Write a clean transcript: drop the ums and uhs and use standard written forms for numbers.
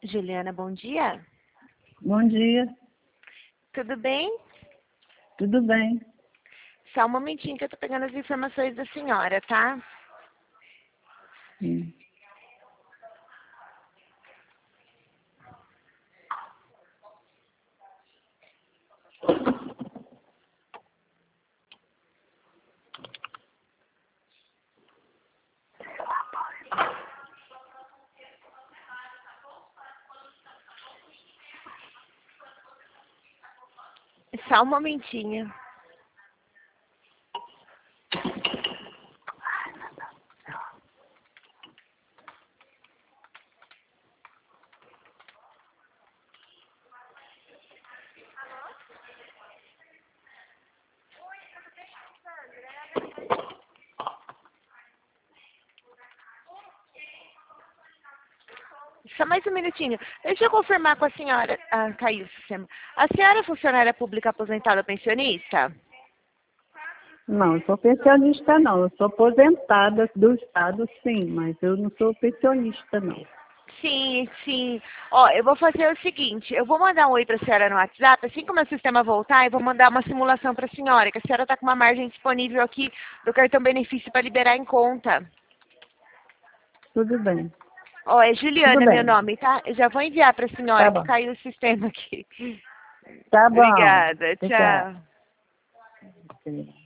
Juliana, bom dia. Bom dia, Tudo bem? tudo bem? Só um momentinho que eu tô pegando as informações da senhora, tá? Hum. Só um momentinho. Só mais um minutinho. Deixa eu confirmar com a senhora. Ah, caiu o sistema. A senhora é funcionária pública aposentada ou pensionista? Não, eu sou pensionista não, eu sou aposentada do Estado sim, mas eu não sou pensionista não. Sim, sim. Ó, eu vou fazer o seguinte, eu vou mandar um oi para a senhora no WhatsApp, assim que o meu sistema voltar, eu vou mandar uma simulação para a senhora, que a senhora está com uma margem disponível aqui do cartão benefício para liberar em conta. Tudo bem, Ó, é tudo Juliana meu bem, nome, tá? Eu já vou enviar para a tá senhora que bom, caiu o sistema aqui. tá bom, Obrigada, obrigada. tchau.